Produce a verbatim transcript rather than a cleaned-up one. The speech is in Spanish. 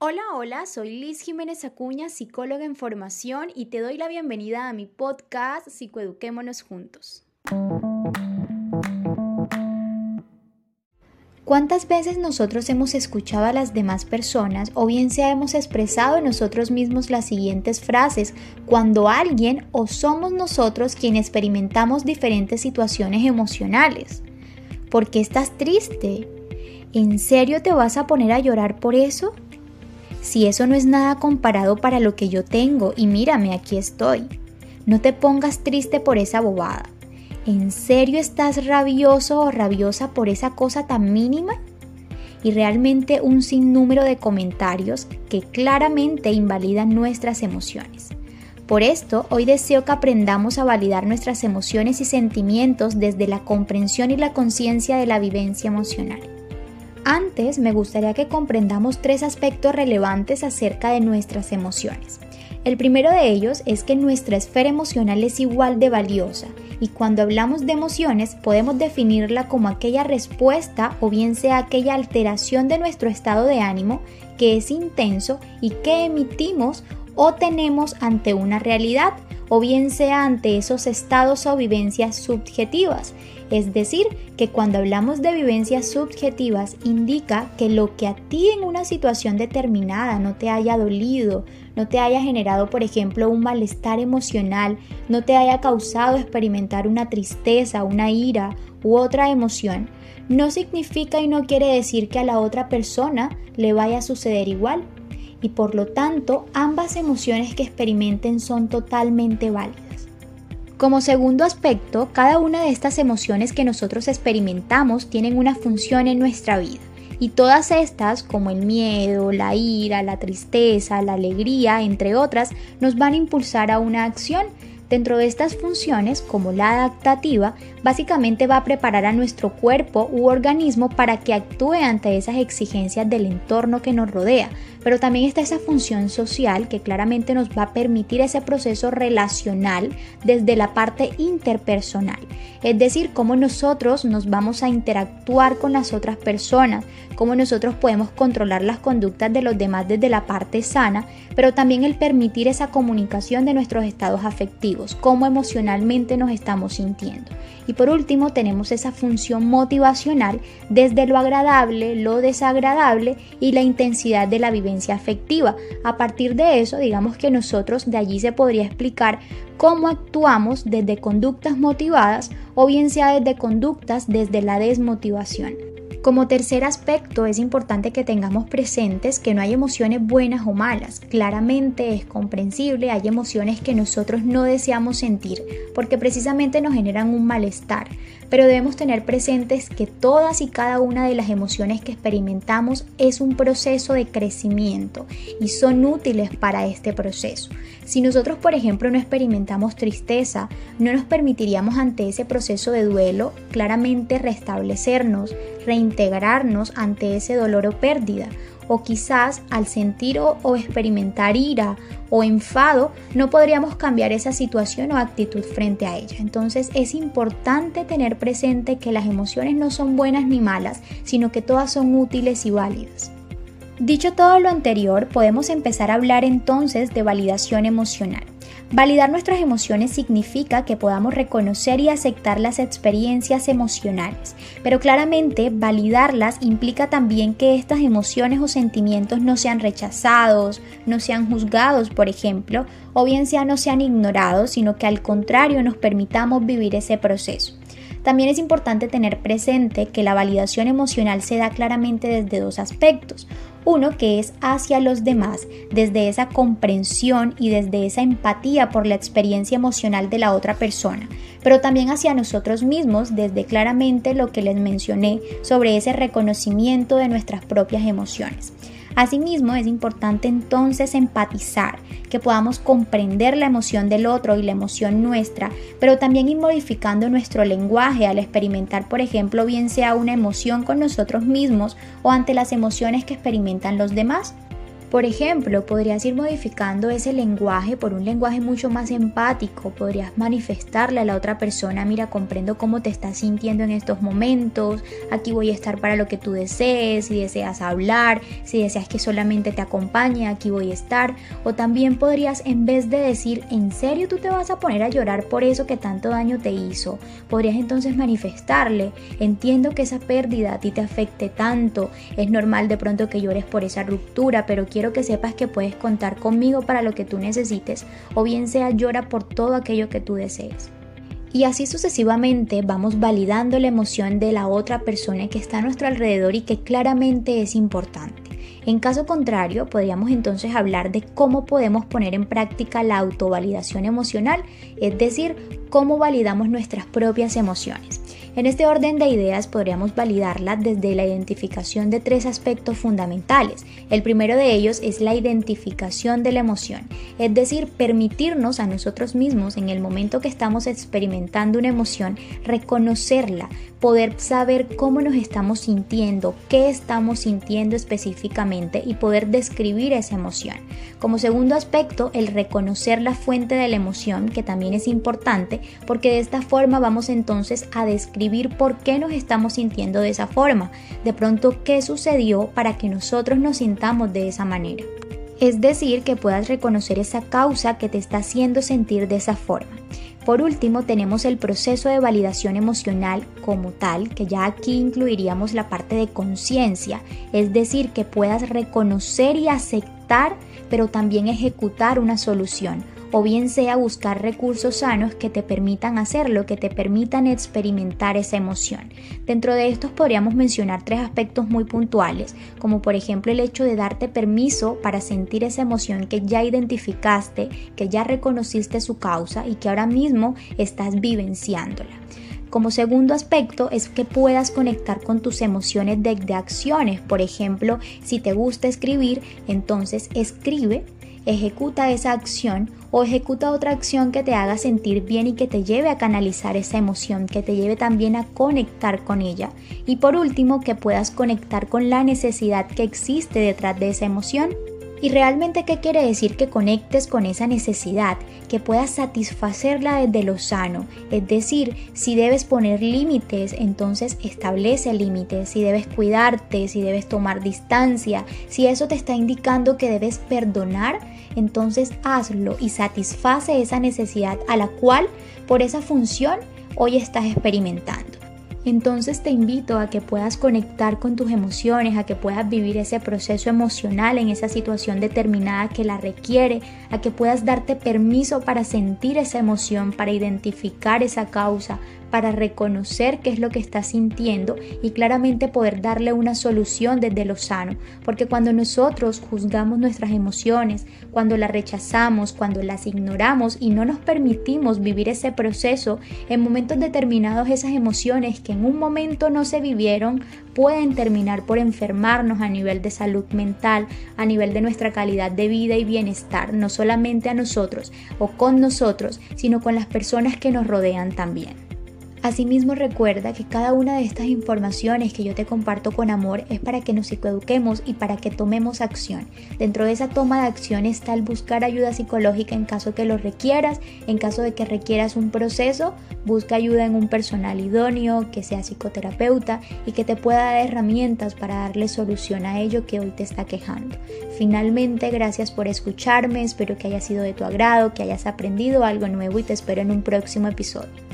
Hola, hola, soy Liz Jiménez Acuña, psicóloga en formación y te doy la bienvenida a mi podcast Psicoeduquémonos Juntos. ¿Cuántas veces nosotros hemos escuchado a las demás personas o bien sea hemos expresado nosotros mismos las siguientes frases cuando alguien o somos nosotros quienes experimentamos diferentes situaciones emocionales? ¿Por qué estás triste? ¿En serio te vas a poner a llorar por eso? Si eso no es nada comparado para lo que yo tengo y mírame, aquí estoy. No te pongas triste por esa bobada. ¿En serio estás rabioso o rabiosa por esa cosa tan mínima? Y realmente un sinnúmero de comentarios que claramente invalidan nuestras emociones. Por esto, hoy deseo que aprendamos a validar nuestras emociones y sentimientos desde la comprensión y la conciencia de la vivencia emocional. Antes, me gustaría que comprendamos tres aspectos relevantes acerca de nuestras emociones. El primero de ellos es que nuestra esfera emocional es igual de valiosa y cuando hablamos de emociones podemos definirla como aquella respuesta o bien sea aquella alteración de nuestro estado de ánimo que es intenso y que emitimos o tenemos ante una realidad o bien sea ante esos estados o vivencias subjetivas. Es decir, que cuando hablamos de vivencias subjetivas indica que lo que a ti en una situación determinada no te haya dolido, no te haya generado, por ejemplo, un malestar emocional, no te haya causado experimentar una tristeza, una ira u otra emoción, no significa y no quiere decir que a la otra persona le vaya a suceder igual. Y por lo tanto, ambas emociones que experimenten son totalmente válidas. Como segundo aspecto, cada una de estas emociones que nosotros experimentamos tienen una función en nuestra vida. Y todas estas, como el miedo, la ira, la tristeza, la alegría, entre otras, nos van a impulsar a una acción. Dentro de estas funciones, como la adaptativa, básicamente va a preparar a nuestro cuerpo u organismo para que actúe ante esas exigencias del entorno que nos rodea. Pero también está esa función social que claramente nos va a permitir ese proceso relacional desde la parte interpersonal. Es decir, cómo nosotros nos vamos a interactuar con las otras personas, cómo nosotros podemos controlar las conductas de los demás desde la parte sana, pero también el permitir esa comunicación de nuestros estados afectivos, cómo emocionalmente nos estamos sintiendo. Y por último tenemos esa función motivacional desde lo agradable, lo desagradable y la intensidad de la vivencia afectiva. A partir de eso, digamos que nosotros de allí se podría explicar cómo actuamos desde conductas motivadas o bien sea desde conductas desde la desmotivación. Como tercer aspecto, es importante que tengamos presentes que no hay emociones buenas o malas. Claramente es comprensible, hay emociones que nosotros no deseamos sentir porque precisamente nos generan un malestar. Pero debemos tener presentes que todas y cada una de las emociones que experimentamos es un proceso de crecimiento y son útiles para este proceso. Si nosotros, por ejemplo, no experimentamos tristeza, no nos permitiríamos ante ese proceso de duelo claramente restablecernos, reintegrarnos ante ese dolor o pérdida. O quizás al sentir o, o experimentar ira o enfado no podríamos cambiar esa situación o actitud frente a ella. Entonces es importante tener presente que las emociones no son buenas ni malas, sino que todas son útiles y válidas. Dicho todo lo anterior, podemos empezar a hablar entonces de validación emocional. Validar nuestras emociones significa que podamos reconocer y aceptar las experiencias emocionales, pero claramente validarlas implica también que estas emociones o sentimientos no sean rechazados, no sean juzgados, por ejemplo, o bien sea no sean ignorados, sino que al contrario nos permitamos vivir ese proceso. También es importante tener presente que la validación emocional se da claramente desde dos aspectos. Uno que es hacia los demás, desde esa comprensión y desde esa empatía por la experiencia emocional de la otra persona, pero también hacia nosotros mismos desde claramente lo que les mencioné sobre ese reconocimiento de nuestras propias emociones. Asimismo, es importante entonces empatizar, que podamos comprender la emoción del otro y la emoción nuestra, pero también ir modificando nuestro lenguaje al experimentar, por ejemplo, bien sea una emoción con nosotros mismos o ante las emociones que experimentan los demás. Por ejemplo, podrías ir modificando ese lenguaje por un lenguaje mucho más empático. Podrías manifestarle a la otra persona: mira, comprendo cómo te estás sintiendo en estos momentos, aquí voy a estar para lo que tú desees, si deseas hablar, si deseas que solamente te acompañe, aquí voy a estar. O también podrías, en vez de decir: ¿en serio tú te vas a poner a llorar por eso que tanto daño te hizo?, podrías entonces manifestarle: entiendo que esa pérdida a ti te afecte tanto, es normal de pronto que llores por esa ruptura, pero quiero que sepas que puedes contar conmigo para lo que tú necesites, o bien sea llora por todo aquello que tú desees. Y así sucesivamente vamos validando la emoción de la otra persona que está a nuestro alrededor y que claramente es importante. En caso contrario, podríamos entonces hablar de cómo podemos poner en práctica la autovalidación emocional, es decir, cómo validamos nuestras propias emociones. En este orden de ideas podríamos validarla desde la identificación de tres aspectos fundamentales. El primero de ellos es la identificación de la emoción, es decir, permitirnos a nosotros mismos en el momento que estamos experimentando una emoción, reconocerla, poder saber cómo nos estamos sintiendo, qué estamos sintiendo específicamente y poder describir esa emoción. Como segundo aspecto, el reconocer la fuente de la emoción, que también es importante, porque de esta forma vamos entonces a describir por qué nos estamos sintiendo de esa forma, de pronto qué sucedió para que nosotros nos sintamos de esa manera. Es decir, que puedas reconocer esa causa que te está haciendo sentir de esa forma. Por último, tenemos el proceso de validación emocional como tal, que ya aquí incluiríamos la parte de conciencia, es decir, que puedas reconocer y aceptar, pero también ejecutar una solución, o bien sea buscar recursos sanos que te permitan hacerlo, que te permitan experimentar esa emoción. Dentro de estos podríamos mencionar tres aspectos muy puntuales, como por ejemplo el hecho de darte permiso para sentir esa emoción que ya identificaste, que ya reconociste su causa y que ahora mismo estás vivenciándola. Como segundo aspecto es que puedas conectar con tus emociones desde acciones. Por ejemplo, si te gusta escribir, entonces escribe, ejecuta esa acción o ejecuta otra acción que te haga sentir bien y que te lleve a canalizar esa emoción, que te lleve también a conectar con ella. Y por último, que puedas conectar con la necesidad que existe detrás de esa emoción. ¿Y realmente qué quiere decir que conectes con esa necesidad? Que puedas satisfacerla desde lo sano. Es decir, si debes poner límites, entonces establece límites. Si debes cuidarte, si debes tomar distancia, si eso te está indicando que debes perdonar, entonces hazlo y satisface esa necesidad a la cual, por esa función, hoy estás experimentando. Entonces te invito a que puedas conectar con tus emociones, a que puedas vivir ese proceso emocional en esa situación determinada que la requiere, a que puedas darte permiso para sentir esa emoción, para identificar esa causa, para reconocer qué es lo que estás sintiendo y claramente poder darle una solución desde lo sano. Porque cuando nosotros juzgamos nuestras emociones, cuando las rechazamos, cuando las ignoramos y no nos permitimos vivir ese proceso, en momentos determinados esas emociones que en un momento no se vivieron pueden terminar por enfermarnos a nivel de salud mental, a nivel de nuestra calidad de vida y bienestar, no solamente a nosotros o con nosotros, sino con las personas que nos rodean también. Asimismo, recuerda que cada una de estas informaciones que yo te comparto con amor es para que nos psicoeduquemos y para que tomemos acción. Dentro de esa toma de acción está el buscar ayuda psicológica en caso que lo requieras. En caso de que requieras un proceso, busca ayuda en un personal idóneo, que sea psicoterapeuta y que te pueda dar herramientas para darle solución a ello que hoy te está quejando. Finalmente, gracias por escucharme, espero que haya sido de tu agrado, que hayas aprendido algo nuevo y te espero en un próximo episodio.